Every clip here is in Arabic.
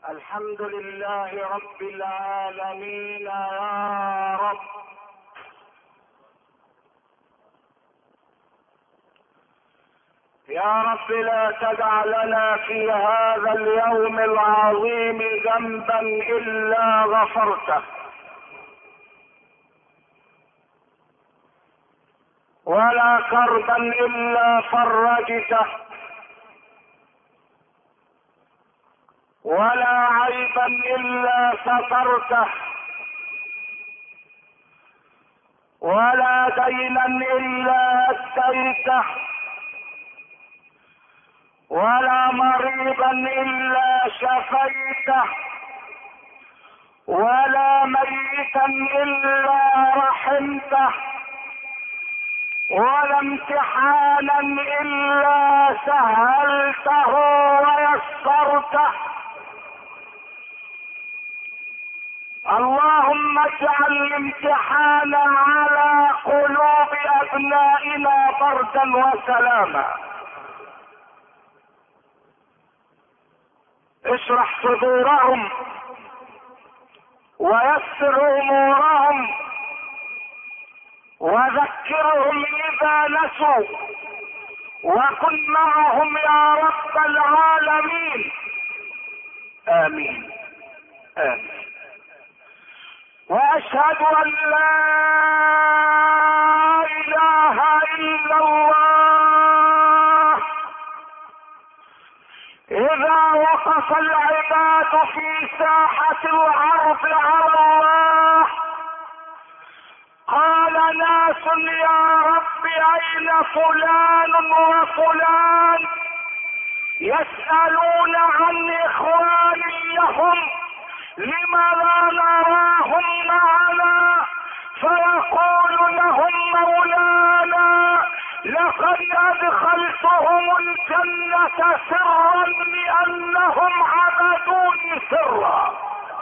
الحمد لله رب العالمين يا رب. يا رب لا تدع لنا في هذا اليوم العظيم ذنبا إلا غفرته، ولا كربا إلا فرجته، ولا عيبا إلا سترته، ولا دينا إلا أديته، ولا مريضا إلا شفيته، ولا ميتا إلا رحمته، ولا امتحانا إلا سهلته ويسرته. اللهم اجعل الامتحان على قلوب أبنائنا بردا وسلاما. اشرح صدورهم ويسر امورهم وذكرهم اذا نسوا، وكن معهم يا رب العالمين. امين امين. واشهد ان لا اله الا الله. اذا وقف العباد في ساحة العرض على الله قال ناس يا رب اين فلان وفلان، يسألون عن اخوان لهم لم لا نراهم معنا، فيقول لهم مولانا لقد ادخلتهم الجنة سرا لانهم عبدوني سرا.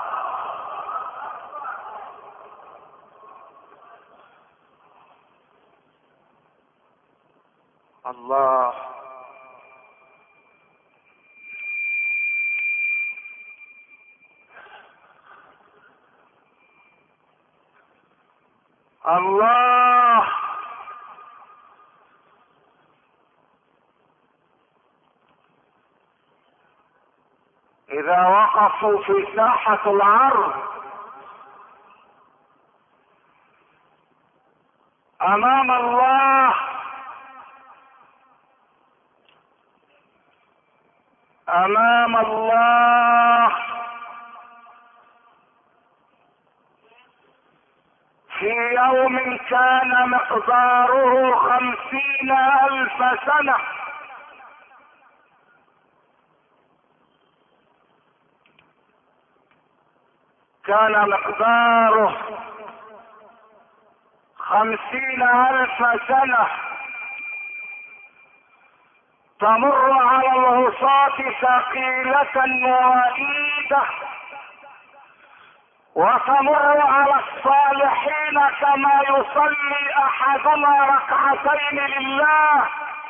الله الله. اذا وقفوا في ساحة العرض امام الله امام الله في يوم كان مقداره 50,000 سنة، كان مقداره 50,000 سنة، تمر على العصاة ثقيلة وعيدة، وتمر على الصالحين كما يصلي احدنا ركعتين لله.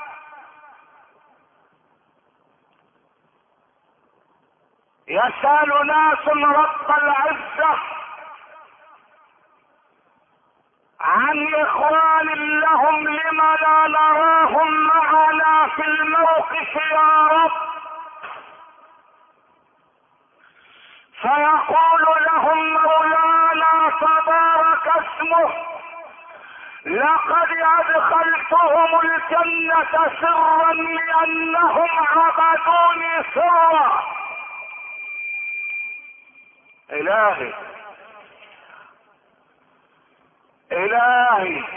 يسأل ناس رب العزة عن اخوان لهم لم لا نراهم معنا في الموقف يا رب، فيقول لهم مولانا تبارك اسمه لقد ادخلتهم الجنة سرا لانهم عبدوني سرا. الهي الهي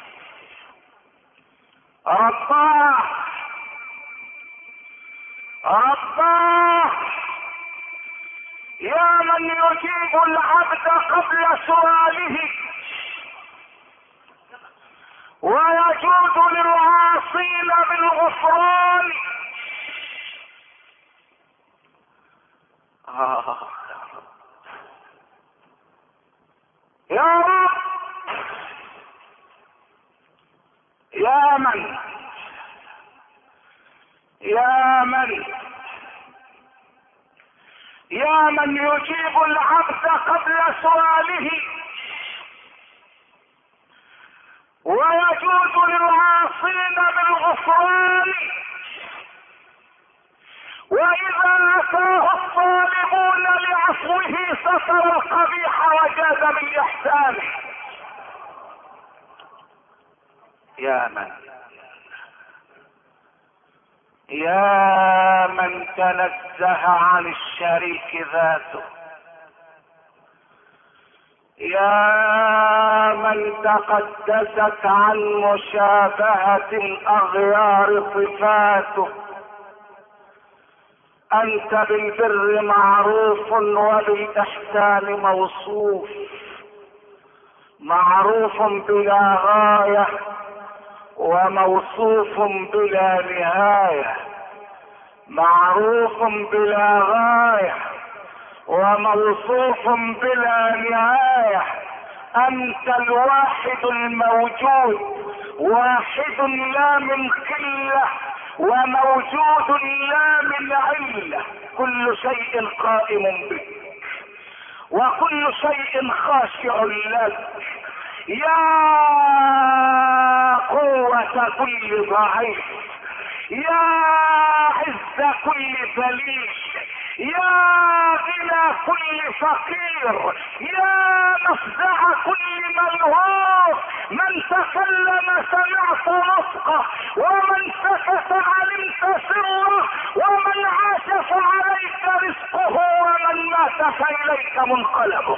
رباه رباه يا من يجيب العبد قبل سؤاله ويجود للعاصين بالغفران. يا رب يا من يا من يا يا من يجيب العبد قبل سؤاله ويجوز للعاصين بالغفران، واذا اتاه الطالبون لعفوه ستر القبيح وجاد بالاحسان. يا من تنزه عن الشريك ذاته، يا من تقدست عن مشابهة الأغيار صفاته. أنت بالبر معروف وبالإحسان موصوف، معروف بلا غاية وموصوف بلا نهاية، معروف بلا غاية وموصوف بلا نهاية. أنت الواحد الموجود، واحد لا من قلة وموجود لا من علة. كل شيء قائم بك وكل شيء خاشع لك. يا قوة كل ضعيف، يا عز كل ذليل، يا غنى كل فقير، يا مفزع كل ملهوف. من تكلم سمعت نطقه، ومن سكت علمت سره، ومن عاش فعليك رزقه، ومن مات فإليك منقلبه.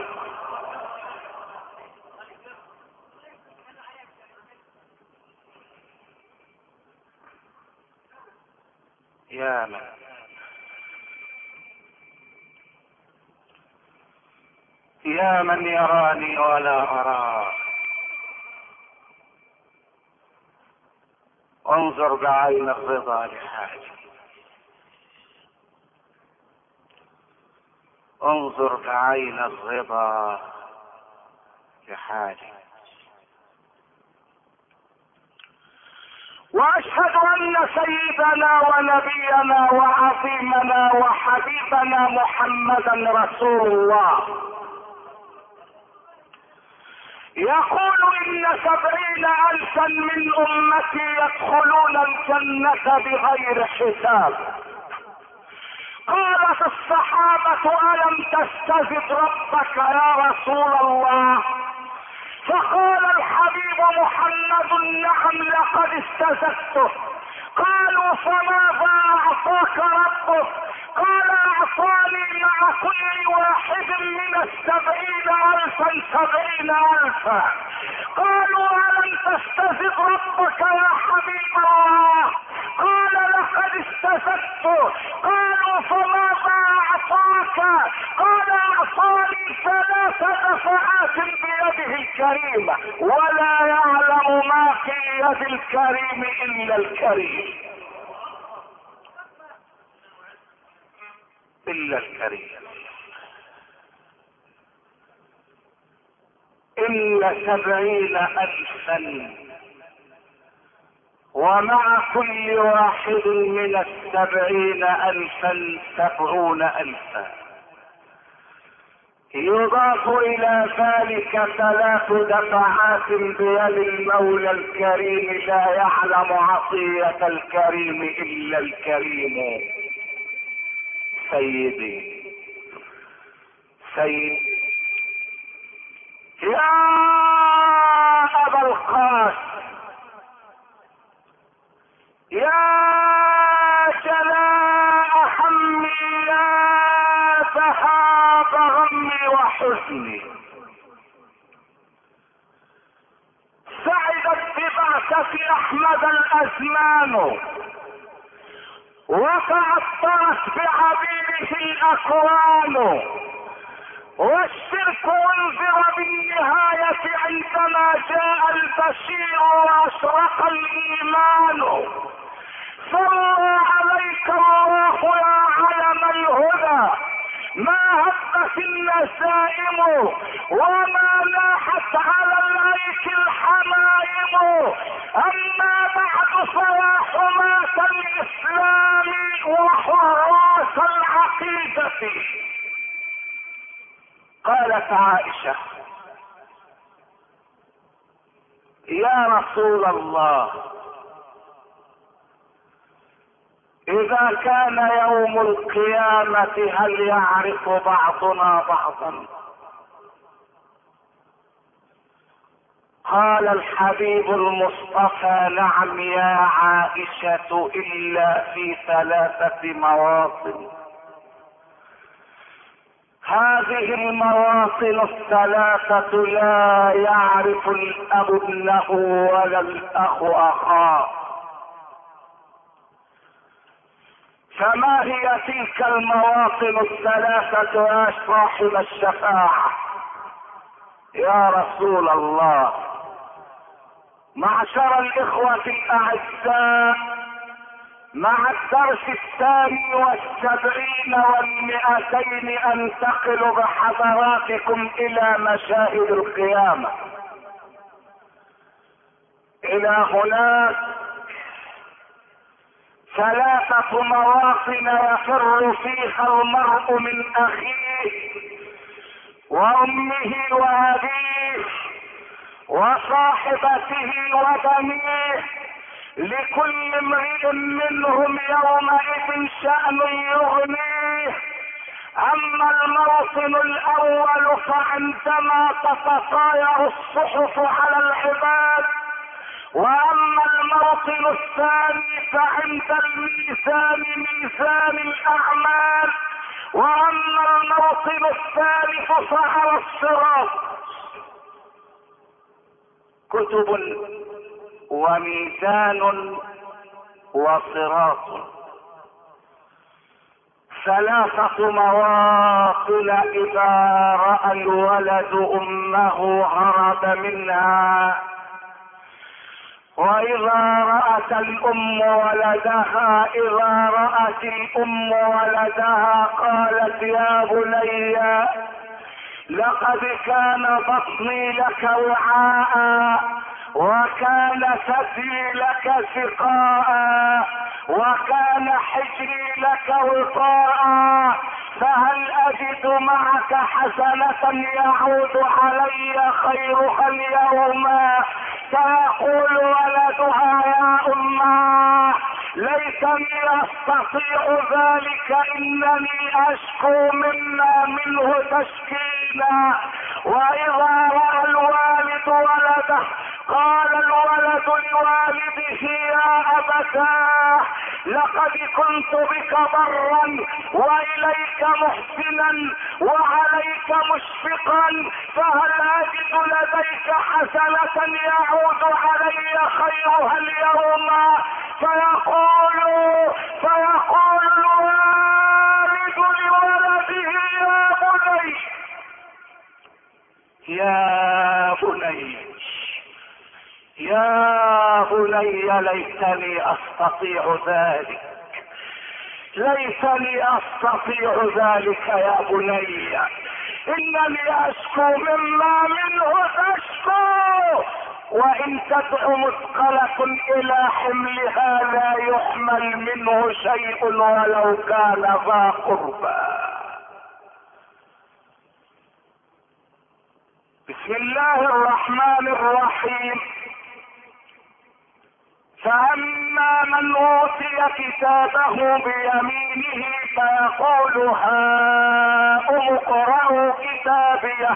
يا من يراني ولا أراه، انظر بعين الرضا لحالي، انظر بعين الرضا لحالي. واشهد ان سيدنا ونبينا وعظيمنا وحبيبنا محمدا رسول الله يقول ان 70,000 من امتي يدخلون الجنة بغير حساب. قالت الصحابة الم تستزد ربك يا رسول الله؟ فقال الحبيب محمد نعم لقد استزدته. قالوا فماذا اعطاك ربك؟ قال اعطاني مع كل واحد من 70,000 70,000. قالوا الم تستزد ربك يا حبيب الله؟ قال لقد استزدته. قالوا فماذا اعطاك؟ قال اعطاني 3 دفعات بيده الكريمة، ولا يعلم ما في يد الكريم الا الكريم، الا الكريم. إن 70,000 ومع كل واحد من 70,000 70,000. يضاف إلى ذلك 3 دفعات بيد المولى الكريم، لا يعلم عطية الكريم إلا الكريم. سيدي يا أبا القاسم، يا جلاء همي، يا ذهاب غمي وحزني. سعدت ببعثة احمد الازمان، وتعطرت بعبيده الاكوان، والشرك انذر بالنهاية عندما جاء البشير واشرق الايمان. صلى عليك الله يا علم الهدى، ما هبت النسائم وما لاحت على الأيك الحمائم. أما بعد فيا حماة الإسلام وحراس العقيدة، قالت عائشة: يا رسول الله، إذا كان يوم القيامة هل يعرف بعضنا بعضا؟ قال الحبيب المصطفى: نعم يا عائشة، إلا في 3 مواطن. هذه المواطن 3 لا يعرف الأب ابنه ولا الأخ أخاه. فما هي تلك المواطن 3 يا صاحب الشفاعة يا رسول الله؟ معشر الإخوة الأعزاء، مع الدرس 72 و200 أنتقل بحضراتكم إلى مشاهد القيامة. إلى هناك 3 مواطن يفر فيها المرء من أخيه وأمه وأبيه وصاحبته وبنيه، لكل امرئ منهم يومئذ شأن يغنيه. أما الموطن الأول فعندما تتطاير الصحف على العباد، وأما الموطن الثاني فعند الميزان، ميزان الأعمال، وأما الموطن الثالث فعلى الصراط. كتب وميزان وصراط، 3 مواطن. إذا رأى الولد أمه هرب منها، وإذا رأت الأم ولدها، إذا رأت الأم ولدها قالت: يا بني، لقد كان بطني لك وعاء، وكان ثدي لك سقاء، وكان حجري لك وطاء، فهل أجد معك حسنة يعود علي خيرها اليوم؟ فيقول ولدها: يا أماه، ليتني أستطيع ذلك، إنني أشكو مما منه تشكينا. وإذا رأى الوالد ولده قال الولد لوالده: يا أبتاه، لقد كنت بك برا وإليك محسنا وعليك مشفقا، فهل أجد لديك حسنة يعود علي خيرها اليوم؟ فيقول الوالد لولده: يا بني، ليتني أستطيع ذلك، ليتني أستطيع ذلك يا بني، إنني أشكو مما منه تشكو، وإن تدع مثقلة إلى حملها لا يحمل منه شيء ولو كان ذا قربى. بسم الله الرحمن الرحيم. فأما من أوتي كتابه بيمينه فيقول: هاؤم اقرءوا كتابيه،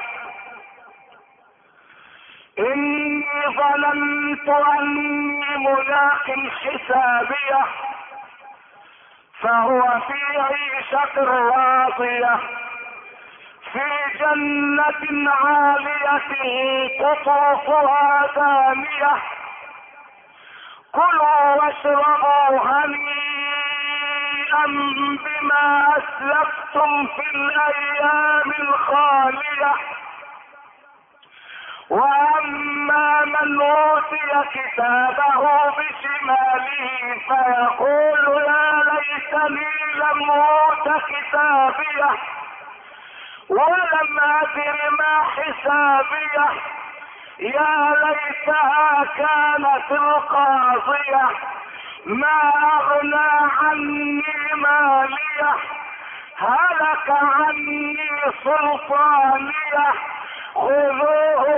إني ظننت أني ملاق حسابيه، فهو في عيشة راضية في جنة عالية قطوفها دانية، كلوا واشربوا هنيئا بما أسلفتم في الأيام الخالية. وأما من أوتي كتابه بشماله فيقول: يا ليتني لم أوت كتابيه ولم أدر ما حسابيه، يا ليتها كانت القاضية، ما أغنى عني ماليه، هلك عني السلطانية خذوه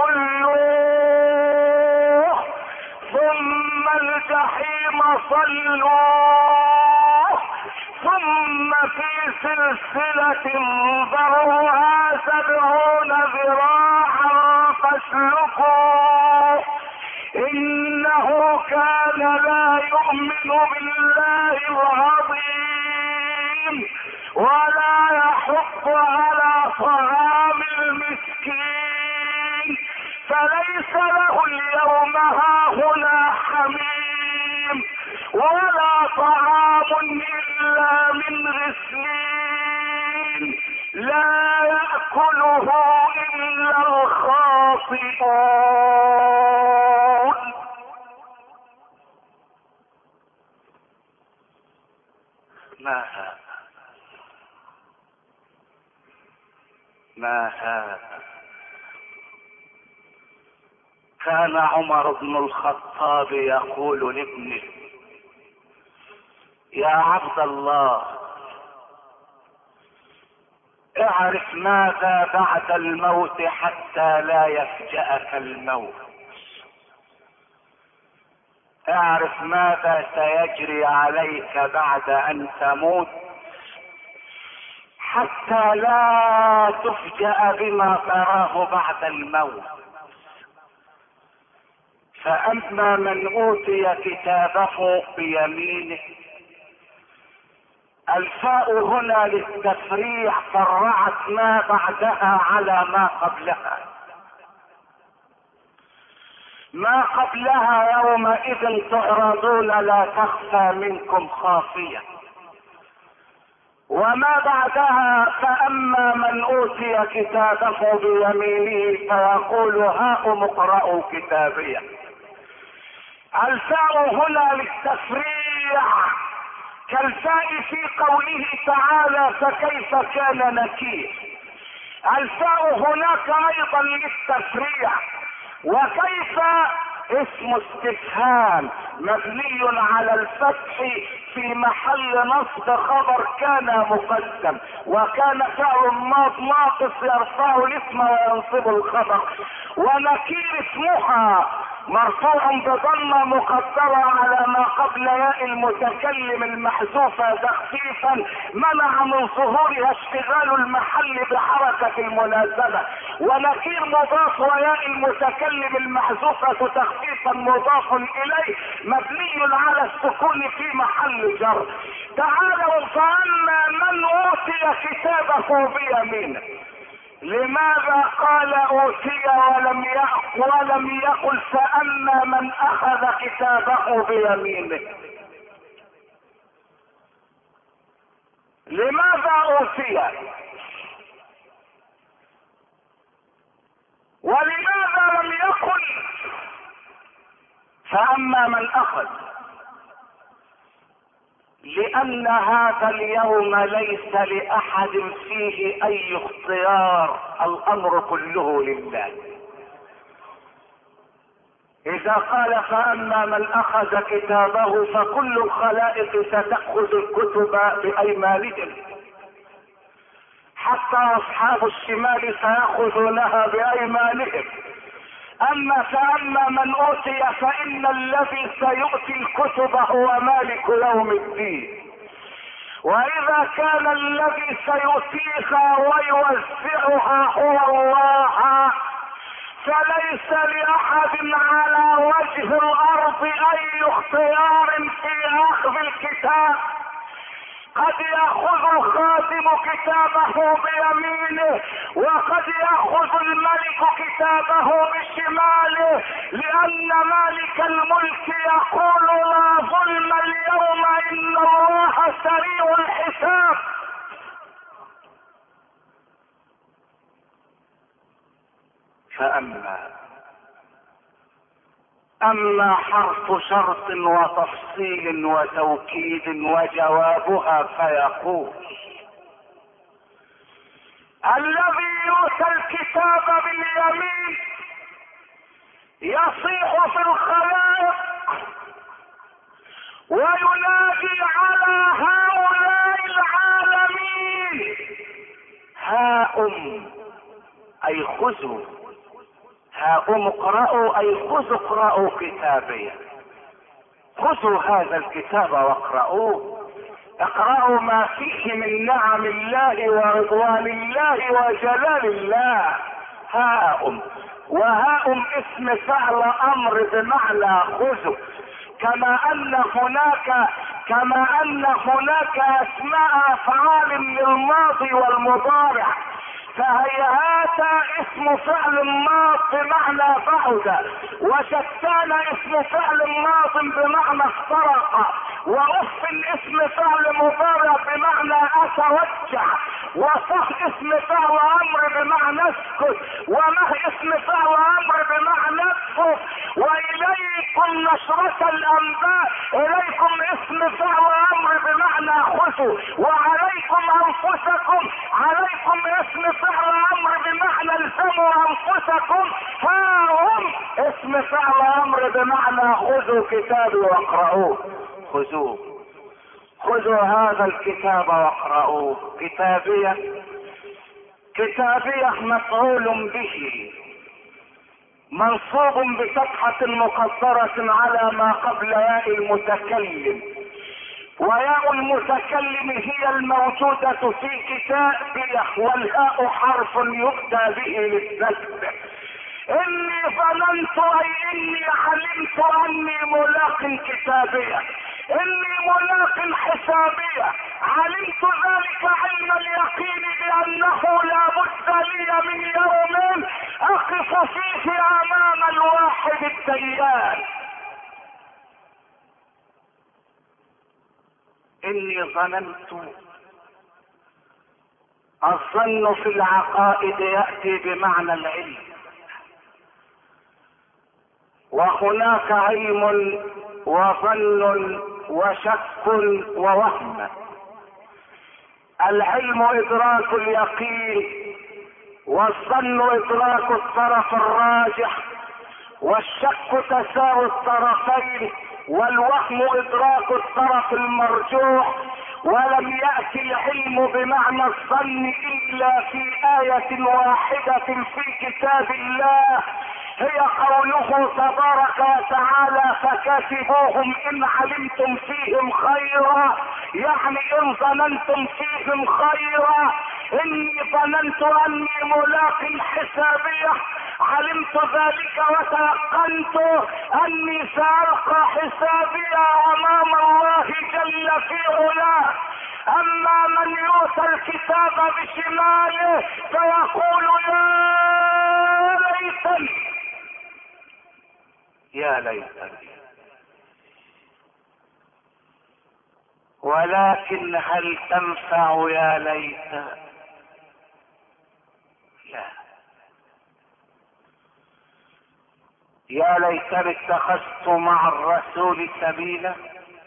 فغلوه ثم الجحيم صلوه ثم في سلسلة ذرعها 70 ذراعا فاسلكوه إنه كان لا يؤمن بالله العظيم ولا يحض على طعام المسكين فليس له اليوم هاهنا حميم ولا طعام إلا من غسلين لا يأكله إلا الخاطئون. ما هذا كان عمر بن الخطاب يقول لابنه يا عبد الله اعرف ماذا بعد الموت حتى لا يفجأك الموت، اعرف ماذا سيجري عليك بعد ان تموت حتى لا تفجأ بما تراه بعد الموت. فأما من أوتي كتابه بيمينه، الفاء هنا للتفريع فرعت ما بعدها على ما قبلها. ما قبلها يومئذ تعرضون لا تخفى منكم خافية، وما بعدها فأما من أوتي كتابه بيمينه فيقول هاؤم اقرءوا كتابيه. الفاء هنا للتفريع كالفاء في قوله تعالى فكيف كان نكير. الفاء هناك ايضا للتفريع. وكيف اسم استفهام مبني على الفتح في محل نصب خبر كان مقدم، وكان فعل ماض ناقص يرفع الاسم وينصب الخبر. ونكير اسمها مرفوع بضمه مقدره على ما قبل ياء المتكلم المحذوفه تخفيفا منع من ظهورها اشتغال المحل بحركه الملازمه. ونكير مضاف وياء المتكلم المحذوفه تخفيفا مضاف اليه مبني على السكون في محل جر. تعالوا فاما من اوتي كتابه بيمينه. لماذا قال اوتي ولم يقل فاما من اخذ كتابه بيمينه؟ لماذا اوتي ولماذا لم يقل فاما من اخذ؟ لان هذا اليوم ليس لاحد فيه اي اختيار، الامر كله لله. اذا قال فاما من اخذ كتابه فكل الخلائق ستاخذ الكتب بايمانهم، حتى اصحاب الشمال سياخذونها بايمانهم. اما فاما من اوتي فان الذي سيؤتي الكتب هو مالك يوم الدين. واذا كان الذي سيؤتيها ويوزعها هو الله فليس لاحد على وجه الارض اي اختيار في اخذ الكتاب. قد ياخذ الخادم كتابه بيمينه وقد ياخذ الملك كتابه بشماله، لان مالك الملك يقول لا ظلم اليوم ان الله سريع الحساب. أما حرف شرط وتفصيل وتوكيد وجوابها فيقول الذي يؤتى الكتاب باليمين يصيح في الخلائق وينادي على هؤلاء العالمين هاؤم اي خذوا، هاؤم اقرأوا اي خذوا اقرأوا كتابي، خذوا هذا الكتاب واقرأوه، اقرأوا ما فيه من نعم الله ورضوان الله وجلال الله. هاؤم، وهاؤم اسم فعل امر بمعنى خذوا، كما ان هناك اسماء افعال للماضي والمضارع، فهيهات اسم فعل ماض بمعنى بعد، وشتان اسم فعل ماض بمعنى افترق، واف اسم فعل مضارع بمعنى اتوجع، وصح اسم فعل امر بمعنى اسكت، ومه اسم فعل امر بمعنى اكفر، واليكم نشرة الانباء، اليكم اسم فعل امر بمعنى خذوا، وعليكم انفسكم، عليكم اسم فعل امر بمعنى الزموا انفسكم، ها هم اسم فعل امر بمعنى خذوا كتابي واقرأوه، خذوه، خذوا هذا الكتاب واقرأوه. كتابية، كتابية مفعول به منصوب بفتحة مقدرة على ما قبل ياء المتكلم، وياء المتكلم هي الموجودة في كتابية، والهاء حرف يؤتى به للنسب. اني ظننت اي اني علمت اني ملاق كتابية، اني ملاق حسابية، علمت ذلك علم اليقين بانه لا بد لي من يوم اقف فيه امام الواحد الديان. اني ظننت، الظن في العقائد يأتي بمعنى العلم، وهناك علم وظن وشك ووهم. العلم ادراك اليقين، والظن ادراك الطرف الراجح، والشك تساوي الطرفين، والوهم ادراك الطرف المرجوح. ولم يأتي العلم بمعنى الظن الا في آية واحدة في كتاب الله، هي قوله تبارك وتعالى فكاتبوهم ان علمتم فيهم خيرا، يعني ان ظننتم فيهم خيرا. اني ظننت اني ملاق حسابية، علمت ذلك وتيقنت اني سألقى حسابي امام الله جل في علاه. اما من يؤتى الكتاب بشماله فيقول يا ليتني، يا ليتني. ولكن هل تنفع يا ليت؟ لا. يا ليتني اتخذت مع الرسول سبيلا،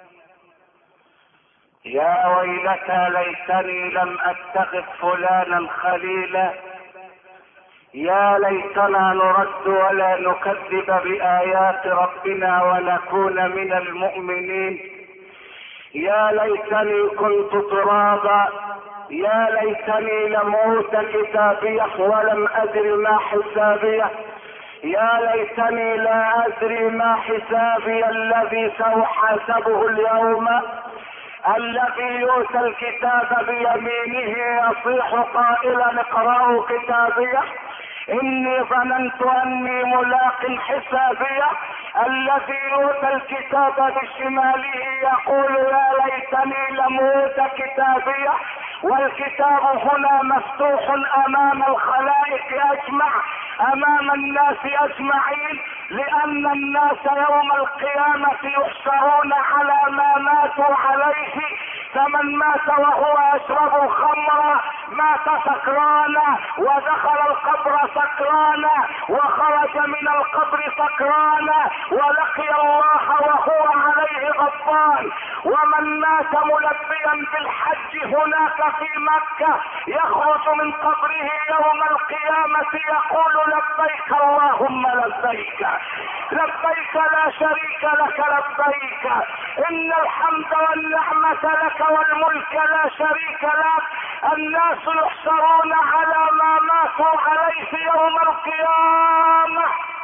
يا ويلتى ليتني لم اتخذ فلانا خليلا، يا ليتنا نرد ولا نكذب بآيات ربنا ونكون من المؤمنين، يا ليتني كنت ترابا، يا ليتني لم اوت كتابيه ولم ادر ما حسابيه، يا ليتني لا ادري ما حسابي الذي ساحاسبه اليوم. الذي يؤتى الكتاب بيمينه يصيح قائلا اقرأوا كتابيه اني ظننت اني ملاق حسابيه. الذي يؤتى الكتاب بشماله يقول يا ليتني لم اوت كتابيه. والكتاب هنا مفتوح امام الخلائق اجمع، امام الناس اجمعين، لان الناس يوم القيامة يحشرون على ما ماتوا عليه. فمن مات وهو يشرب الخمر مات سكرانا، ودخل القبر سكرانا، وخرج من القبر سكرانا، ولقي الله وهو عليه غضبان. ومن مات ملبيا بالحج هناك في مكة يخرج من قبره يوم القيامة يقول لبيك اللهم لبيك، لبيك لا شريك لك لبيك، ان الحمد والنعمة لك والملك لا شريك لك. الناس والناس يحشرون على ما ماتوا عليه يوم القيامة.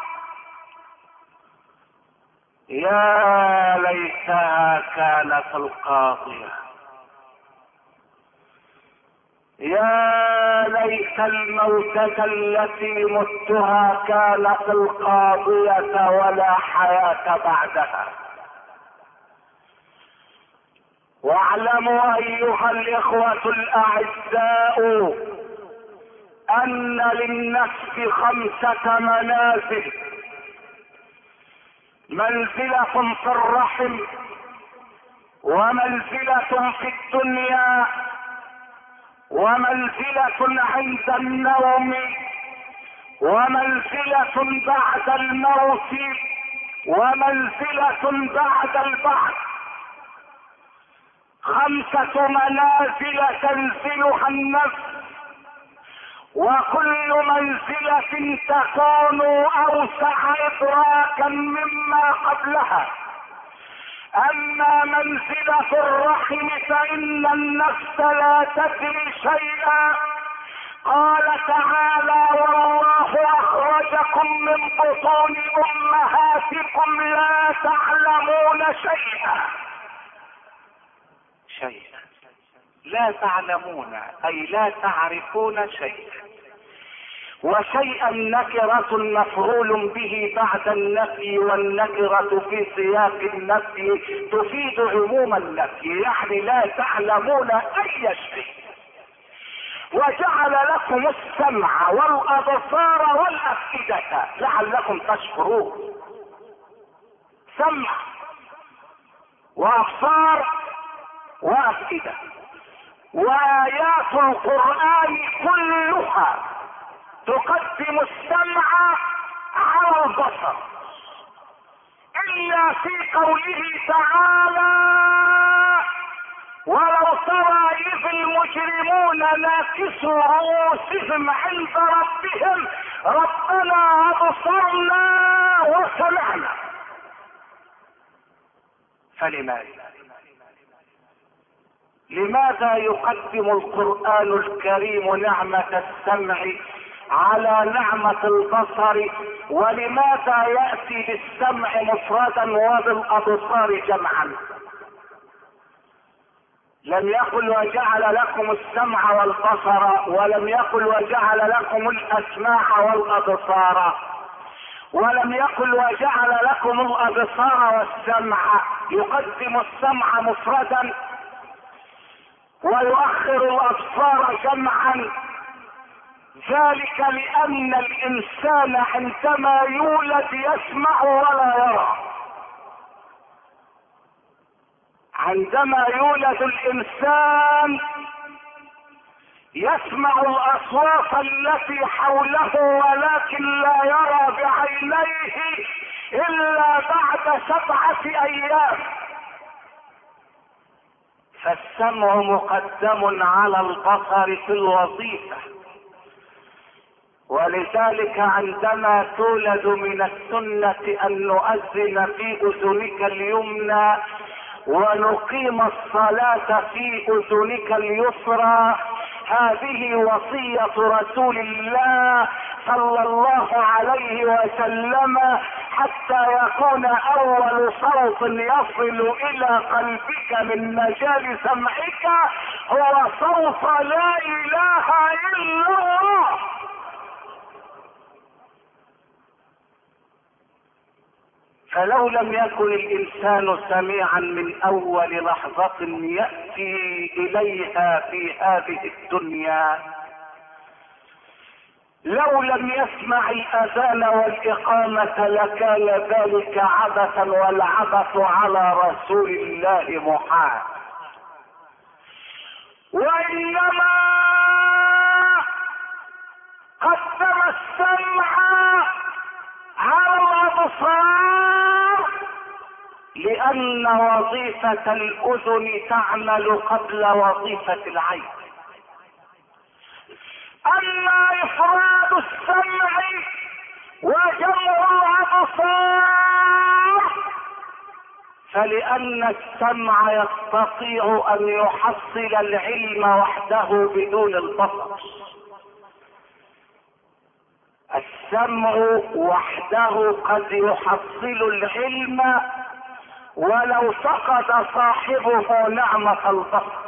يا ليتها كانت القاضية، يا ليت الموتة التي متها كانت القاضية ولا حياة بعدها. واعلموا ايها الاخوة الاعزاء ان للنفس 5 منازل: منزلة في الرحم، ومنزلة في الدنيا، ومنزلة عند النوم، ومنزلة بعد الموت، ومنزلة بعد البعث. 5 منازل تنزلها النفس، وكل منزلة تكون اوسع ادراكا مما قبلها. اما منزلة الرحم فان النفس لا تدري شيئا. قال تعالى: والله اخرجكم من بطون امهاتكم لا تعلمون شيئا. لا تعلمون اي لا تعرفون شيئا. وشيئا نكرة مفعول به بعد النفي، والنكرة في سياق النفي تفيد عموم النفي، يعني لا تعلمون اي شيء. وجعل لكم السمع والابصار والافئدة لعلكم تشكرون. سمع وابصار وافئدة. وايات القرآن كلها تقدم السمع على البصر، الا في قوله تعالى: ولو ترى اذ المجرمون ناكسوا رؤوسهم عند ربهم ربنا ابصرنا وسمعنا. لماذا يقدم القرآن الكريم نعمة السمع على نعمة البصر؟ ولماذا يأتي بالسمع مفردا وبالأبصار جمعا؟ لم يقل وجعل لكم السمع والبصر، ولم يقل وجعل لكم الأسماع والأبصار، ولم يقل وجعل لكم الأبصار والسمع. يقدم السمع مفردا ويؤخر الأبصار جمعا، ذلك لأن الإنسان عندما يولد يسمع ولا يرى. عندما يولد الإنسان يسمع الأصوات التي حوله ولكن لا يرى بعينيه إلا بعد 7 أيام. فالسمع مقدم على البصر في الوظيفة. ولذلك عندما تولد من السنة أن نؤذن في أذنك اليمنى ونقيم الصلاة في أذنك اليسرى، هذه وصية رسول الله صلى الله عليه وسلم، حتى يكون أول صوت يصل إلى قلبك من مجال سمعك هو صوت لا إله إلا الله. فلو لم يكن الإنسان سميعا من أول لحظة يأتي إليها في هذه الدنيا، لو لم يسمع الأذان والإقامة لكان ذلك عبثا، والعبث على رسول الله محال. وإنما قدم السمع على الأبصار لأن وظيفة الأذن تعمل قبل وظيفة العين. أما إفراد السمع وجمع الأبصار فلأن السمع يستطيع ان يحصل العلم وحده بدون البصر. السمع وحده قد يحصل العلم ولو فقد صاحبه نعمة البصر.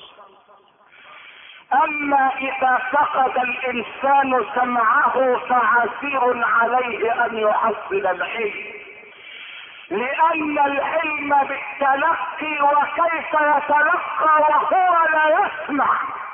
اما اذا فقد الانسان سمعه فعسير عليه ان يحصل العلم، لان العلم بالتلقي، وكيف يتلقى وهو لا يسمع؟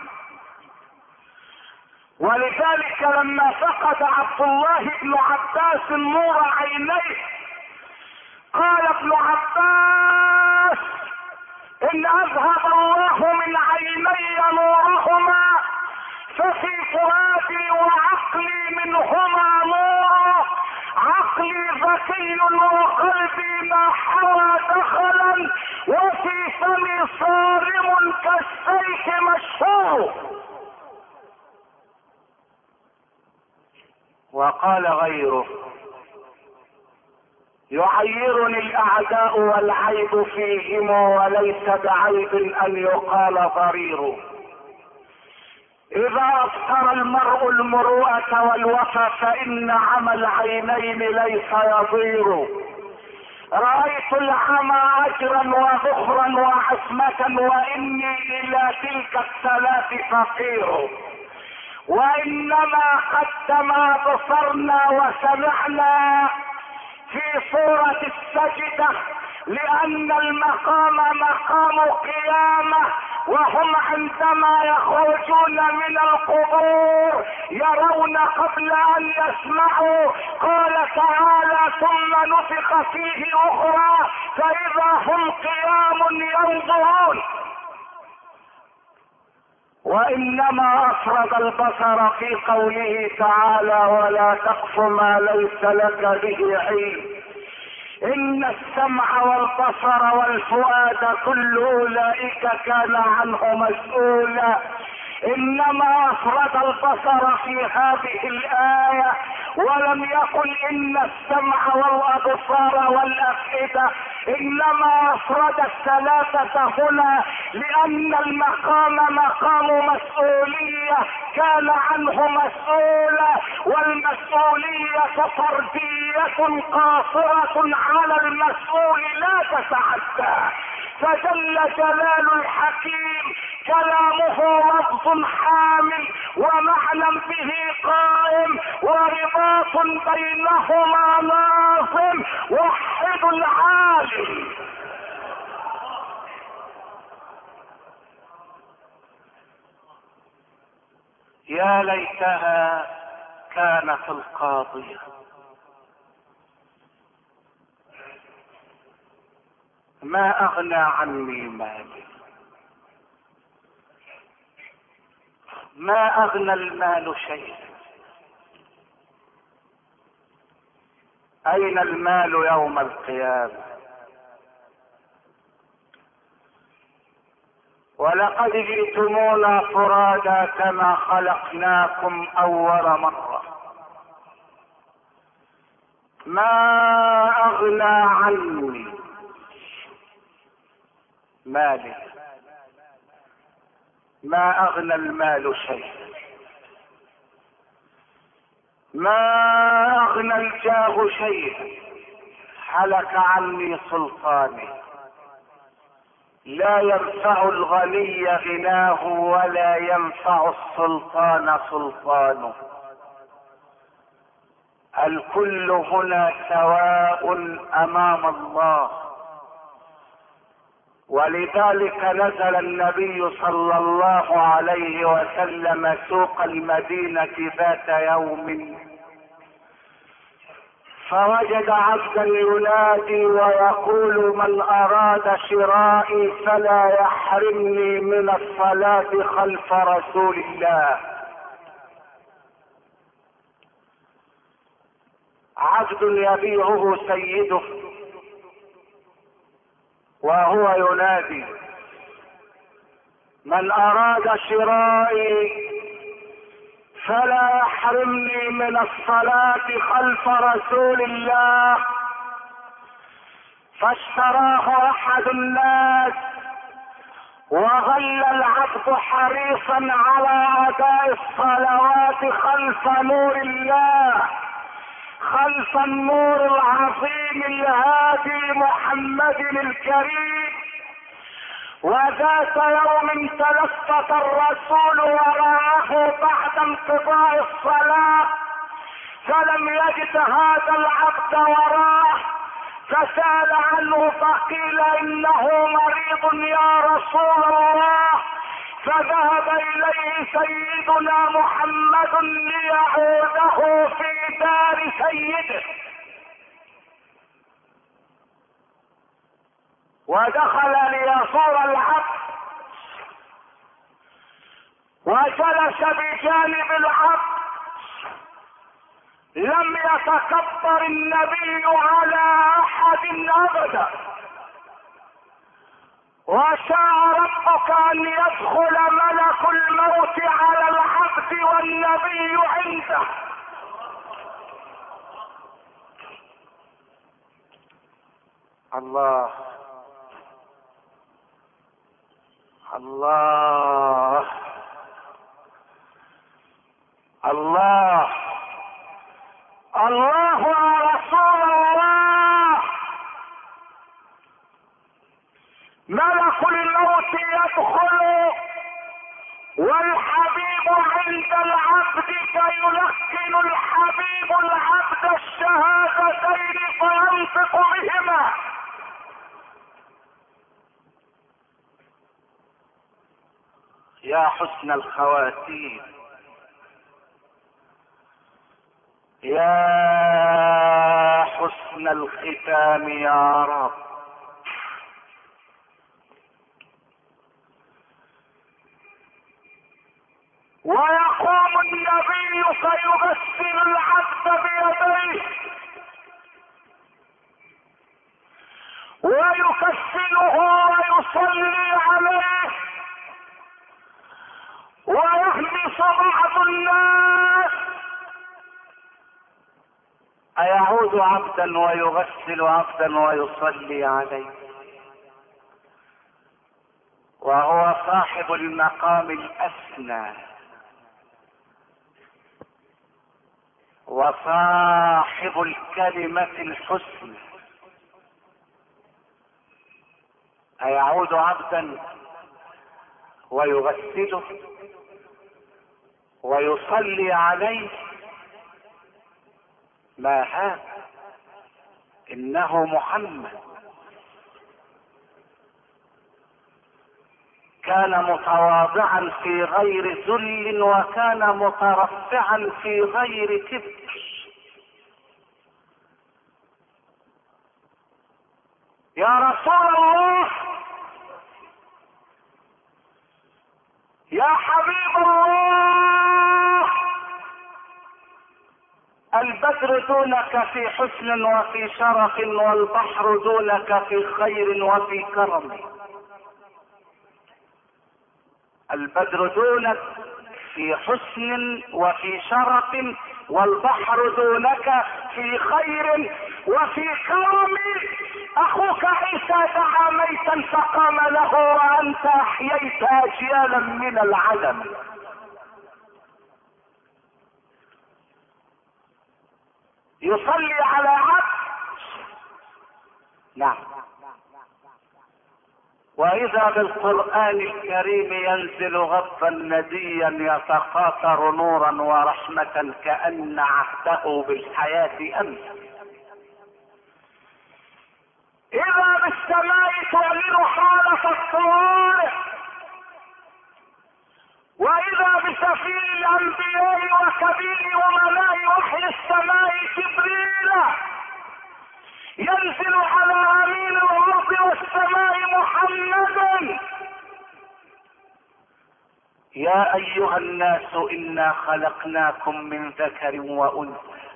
ولذلك لما فقد عبد الله بن عباس نور عينيه قال ابن عباس: ان اذهب الله من عيني نورهما ففي فؤادي وعقلي منهما نور، عقلي ذكي وقلبي ما حوى دخلا، وفي فمي صارم كالسيف مشهور. وقال غيره: يعيرني الاعداء والعيب فيهم، وليس بعيب ان يقال ضرير. اذا ابصر المرء المروءة والوفى فان عمى العينين ليس يضير. رأيت العمى اجرا وذخرا وعصمة، واني الى تلك الثلاث فقير. وانما قدم بصرنا وسمعنا في سورة السجدة، لان المقام مقام قيامة، وهم عندما يخرجون من القبور يرون قبل ان يسمعوا. قال تعالى: ثم نفخ فيه اخرى فاذا هم قيام ينظرون. وانما افرد البصر في قوله تعالى: ولا تقف ما ليس لك به علم، ان السمع والبصر والفؤاد كل اولئك كان عنه مسؤولا. انما افرد البصر في هذه الايه، ولم يقل ان السمع والابصار والافئده، انما افرد الثلاثه هنا لان المقام مقام مسؤوليه كان عنه مسؤولا، والمسؤوليه فرديه قاصره على المسؤول لا تتعدى. فجل جلال الحكيم كلامه لفظ حامل ومعنى به قائم، ورباط بينهما ناظم. وحد العالم. يا ليتها كانت القاضية. ما اغنى عني مالي، ما اغنى المال شيئا. اين المال يوم القيامة؟ ولقد جئتمونا فرادا كما خلقناكم اول مرة. ما اغنى عني مالي، ما اغنى المال شيئا. ما اغنى الجاه شيئا، هلك عني سلطاني. لا ينفع الغني غناه، ولا ينفع السلطان سلطانه. الكل هنا سواء امام الله. ولذلك نزل النبي صلى الله عليه وسلم سوق المدينة ذات يوم، فوجد عبدا ينادي ويقول: من اراد شرائي فلا يحرمني من الصلاة خلف رسول الله. عبد يبيعه سيده وهو ينادي: من اراد شرائي فلا يحرمني من الصلاة خلف رسول الله. فاشتراه احد الناس وظل العبد حريصا على اداء الصلوات خلف نور الله، خلف النور العظيم الهادي محمد الكريم. وذات يوم تلفت الرسول ورآه بعد انقضاء الصلاة فلم يجد هذا العبد وراه، فسأل عنه فقيل انه مريض يا رسول الله، فذهب اليه سيدنا محمد ليعوده في دار سيده. ودخل ليزور العبد وجلس بجانب العبد، لم يتكبر النبي على احد ابدا، وشاء ربك ان يدخل ملك الموت على العبد والنبي عنده. الله الله الله الله يا رسول الله. ملك الموت يدخل والحبيب عند العبد فيلقن الحبيب العبد الشهادتين فينطق بهما. يا حسن الخواتيم، يا حسن الختام يا رب. ويقوم النبي فيغسل العبد بيديه ويكفنه ويصلي عليه، ويهمس بعض الناس أيعود عبدا ويغسل عبدا ويصلي عليه، وهو صاحب المقام الأسنى وصاحب الكلمة الحسنى. أيعود عبدا ويغسله ويصلي عليه؟ ما هذا؟ إنه محمد كان متواضعا في غير ذل، وكان مترفعا في غير كبر. يا رسول الله، يا حبيب الله، البدر دونك في حسن وفي شرف، والبحر دونك في خير وفي كرم. البدر دونك في حسن وفي شرف، والبحر دونك في خير وفي كرم. اخوك عيسى دعا ميتا فقام له، وانت احييت اجيالا من العدم. يصلي على عبد، نعم. واذا بالقرآن الكريم ينزل غضا نديا يتقاطر نورا ورحمة كأن عهده بالحياة امس. اذا بالسماء تعلن حالة الطوارئ، واذا بسفير الانبياء وكبير امناء وحي السماء جبريل ينزل على امين الارض والسماء محمد. يا ايها الناس انا خلقناكم من ذكر وانثى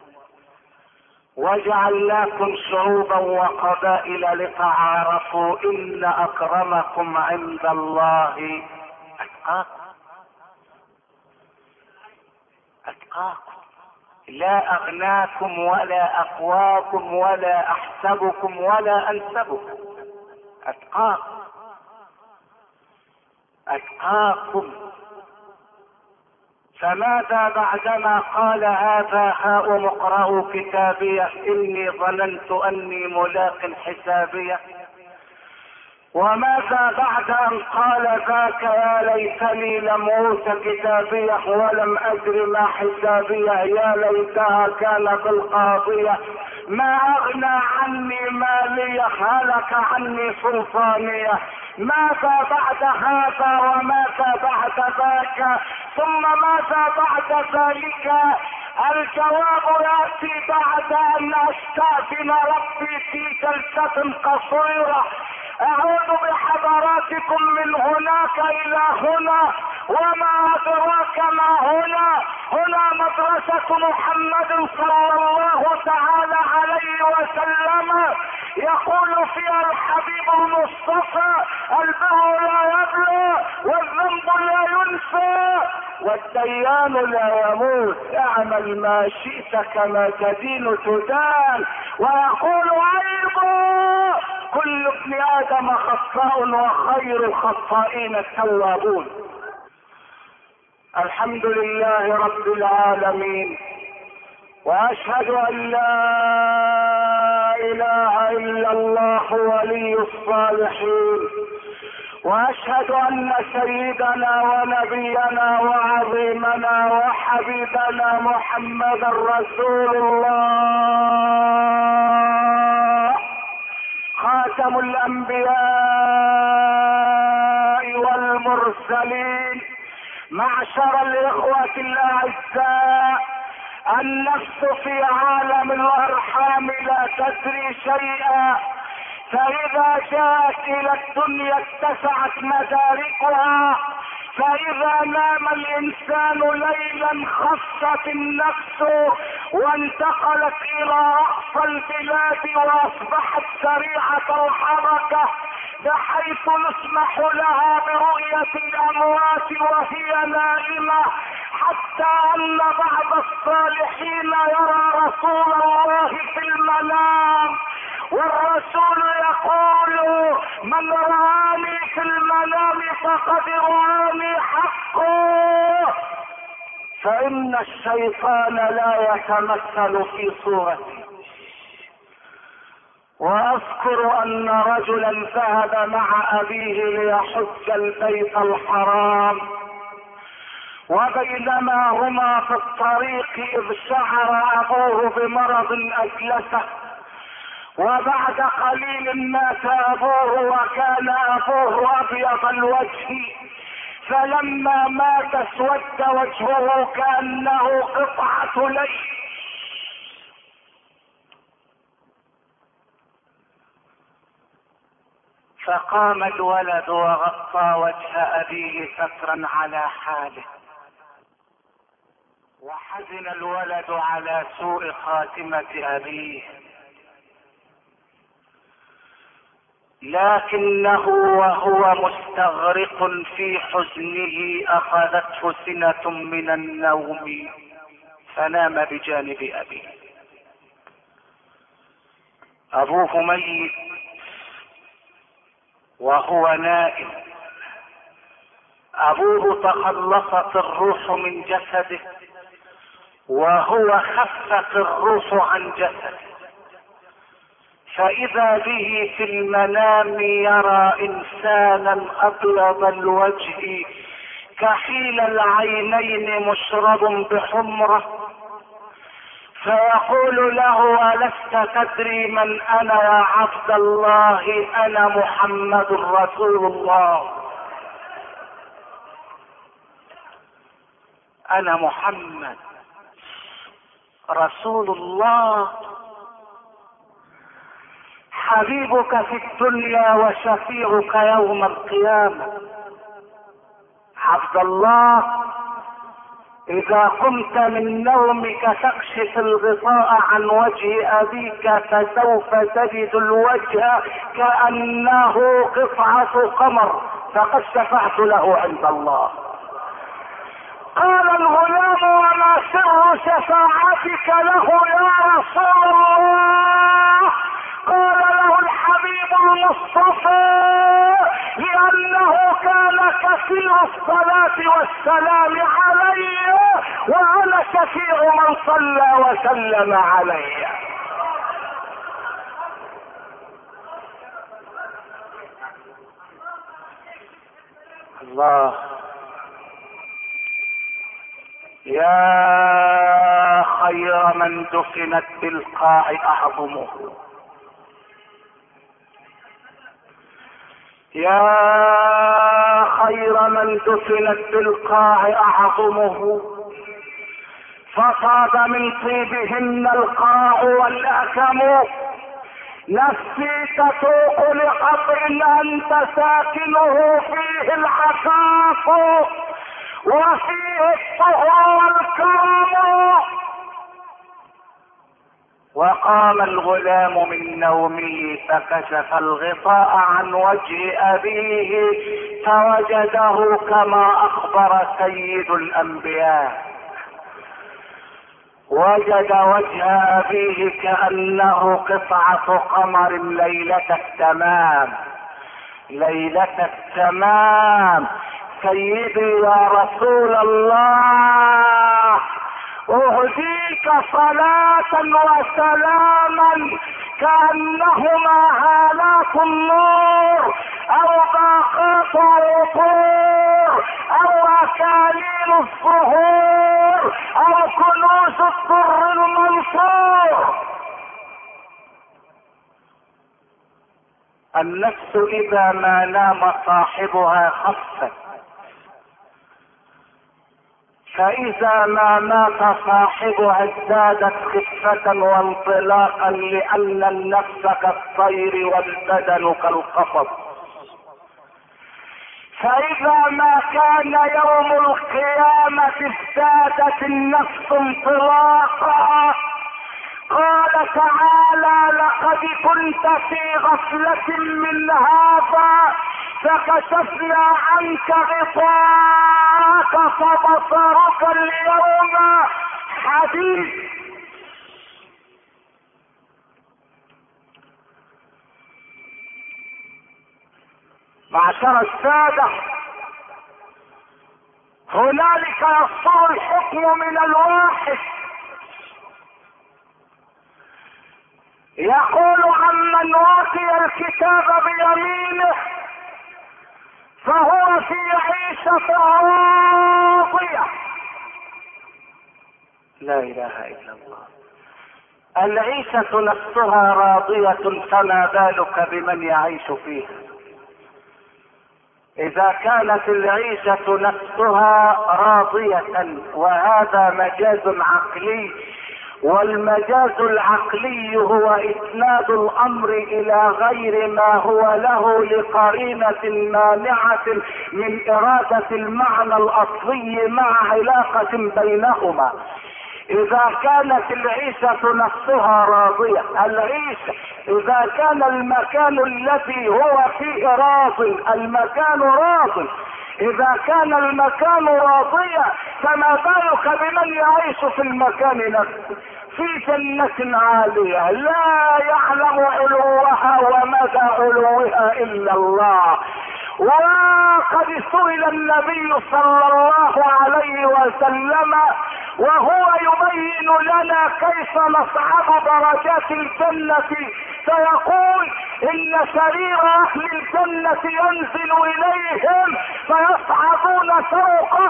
وجعلناكم شعوبا وقبائل لتعارفوا ان اكرمكم عند الله اتقاكم. لا اغناكم ولا اقواكم ولا احسبكم ولا انسبكم، اتقاكم. أتقاكم. فماذا بعدما قال هذا هاؤم اقرأوا كتابيه إني ظننت أني ملاق حسابيه؟ وماذا بعد أن قال ذاك يا ليتني لم أوت كتابيه ولم أدر ما حسابيه يا ليتها كانت القاضية ما أغنى عني ماليه هلك عني سلطانيه؟ ماذا بعد هذا وماذا بعد ذاك ثم ماذا بعد ذلك؟ الجواب يأتي بعد أن أستأذن ربي في جلسة قصيرة. أعود بحضراتكم من هناك إلى هنا، وما أدراك ما هنا. هنا مدرسة محمد صلى الله تعالى عليه وسلم، يقول فيها الحبيب المصطفى: البر لا يبلى والذنب لا ينسى والديان لا يموت، اعمل ما شئت كما تدين تدان. ويقول ايضا: كل ابن ادم خطاء وخير الخطائين التوابون. الحمد لله رب العالمين، واشهد ان لا اله الا الله ولي الصالحين، واشهد ان سيدنا ونبينا وعظيمنا وحبيبنا محمدا رسول الله، خاتم الانبياء والمرسلين. معشر الاخوة الاعزاء، النفس في عالم الارحام لا تدري شيئا، فاذا جاءت الى الدنيا اتسعت مداركها، فاذا نام الانسان ليلا خفت النفس وانتقلت الى اقصى البلاد واصبحت سريعة الحركة، بحيث يسمح لها برؤية الاموات وهي نائمة، حتى ان بعض الصالحين يرى رسول الله في المنام، والرسول يقول: من رآني في المنام فقد رآني حقه. فإن الشيطان لا يتمثل في صورتي. واذكر ان رجلا ذهب مع ابيه ليحج البيت الحرام، وبينما هما في الطريق اذ شعر ابوه بمرض اجلسه، وبعد قليل مات ابوه وكان ابوه ابيض الوجه، فلما مات اسود وجهه كانه قطعة ليل. فقام الولد وغطى وجه ابيه سترا على حاله، وحزن الولد على سوء خاتمة ابيه، لكنه وهو مستغرق في حزنه اخذته سنة من النوم فنام بجانب ابيه. ابوه ميت وهو نائم، ابوه تخلصت الروح من جسده وهو خفت الروح عن جسده، فاذا به في المنام يرى انسانا ابيض الوجه كحيل العينين مشرب بحمرة، فيقول له: ألست تدري من أنا يا عبد الله؟ أنا محمد رسول الله، أنا محمد رسول الله، حبيبك في الدنيا وشفيعك يوم القيامة. عبد الله، اذا قمت من نومك تكشف الغطاء عن وجه ابيك فسوف تجد الوجه كأنه قطعة قمر، فقد شفعت له عند الله. قال الغلام: وما سر شفاعتك له يا رسول الله؟ قال له الحبيب الحبيب المصطفى لأنه كان كثير الصلاة والسلام علي، وأنا شفيع من صلى وسلم علي. الله. يا خير من دفنت بالقاع أعظمه، يا خير من دفنت بالقاع أعظمه، فصاد من طيبهن القاع والأكم، نفسي تسوق لقبر أنت ساكنه فيه العفاف وفيه الطهر والكرم. وقام الغلام من نومه فكشف الغطاء عن وجه أبيه فوجده كما أخبر سيد الأنبياء، وجد وجه أبيه كأنه قطعة قمر ليلة التمام، ليلة التمام. سيدي يا رسول الله، أهديك صلاة وسلاما كأنهما هالات النور أو باقات عطور أو أكاليل الزهور أو كنوز الدر المنصور. النفس إذا ما نام صاحبها خفت، فإذا ما مات صاحبها ازدادت خفة وانطلاقا، لأن النفس كالطير والبدن كالقفص. فإذا ما كان يوم القيامة ازدادت النفس انطلاقا. قال تعالى: لقد كنت في غفلة من هذا فكشفنا عنك غطاءك فبصرك اليوم حديد. معشر السادة، هنالك يصدر الحكم من الواحد، يقول عمن أوتي الكتاب بيمينه فهو في عيشة راضية. لا إله إلا الله. العيشة نفسها راضية، فما بالك بمن يعيش فيها؟ إذا كانت العيشة نفسها راضية، وهذا مجاز عقلي، والمجاز العقلي هو إسناد الأمر إلى غير ما هو له لقرينة مانعة من إرادة المعنى الأصلي مع علاقة بينهما. إذا كانت العيشة نفسها راضية، العيشة إذا كان المكان الذي هو فيه راض، المكان راض، إذا كان المكان راضيا فما بالك بمن يعيش في المكان نفسه في جنة عالية لا يعلم علوها ومدى علوها إلا الله. وقد سئل النبي صلى الله عليه وسلم وهو يبين لنا كيف نصعد درجات الجنة، فيقول: إن سرير أهل الجنة ينزل إليهم فيصعدون فوقه.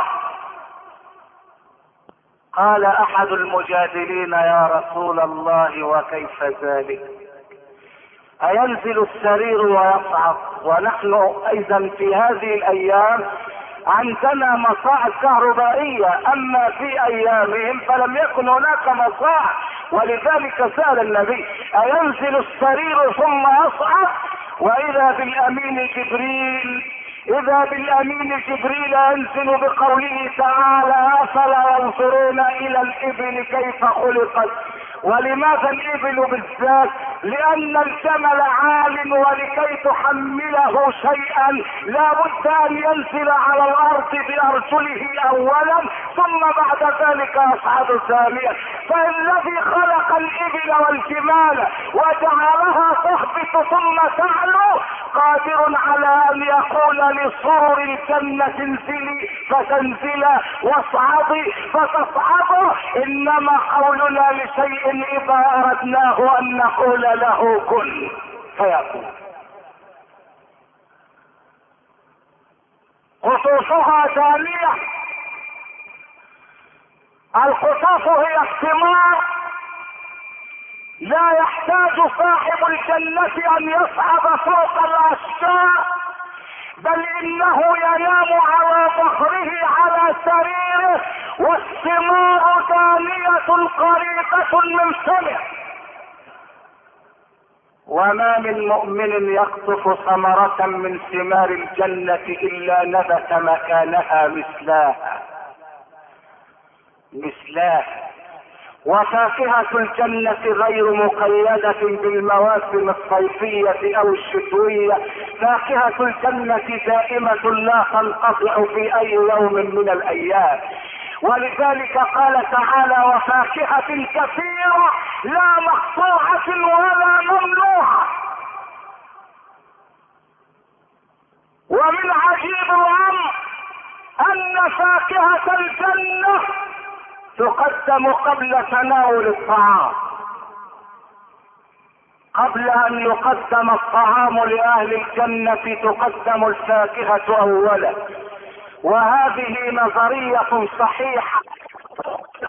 قال أحد المجادلين: يا رسول الله وكيف ذلك؟ أينزل السرير ويصعد؟ ونحن أيضا في هذه الأيام عندنا مصاعد كهربائية، أما في أيامهم فلم يكن هناك مصاعد، ولذلك سأل النبي: أينزل السرير ثم يصعد؟ وإذا بالأمين جبريل، إذا بالأمين جبريل ينزل بقوله تعالى: أفلا ينظرون إلى الإبل كيف خلقت؟ ولماذا الإبل بالذات؟ لأن الجمل عال، ولكي تحمله شيئا لا بد أن ينزل على الأرض بأرجله أولا ثم بعد ذلك يصعد ثانيا. فالذي خلق الابل والجمال وجعلها تهبط ثم تعلو قادر على ان يقول لسور الجنة انزلي فتنزل واصعدي فتصعد. انما قولنا لشيء اذا اردناه ان نقول له كن فيكون. قطوفها ثانية. القطوف هي الثمار، لا يحتاج صاحب الجنة ان يصعد فوق الاشجار، بل انه ينام على ظهره على سريره والثمار دانية قريبة من فمه. وما من مؤمن يقطف ثمرة من ثمار الجنة الا نبت مكانها مثلاها. وفاكهة الجنة غير مقيدة بالمواسم الصيفية او الشتوية، فاكهة الجنة دائمة لا تنقطع في اي يوم من الايام. ولذلك قال تعالى وفاكهة كثيرة لا مقطوعة ولا ممنوعة. ومن عجيب الامر ان فاكهة الجنة تقدم قبل تناول الطعام، قبل ان يقدم الطعام لاهل الجنة تقدم الفاكهة اولا. وهذه نظرية صحيحة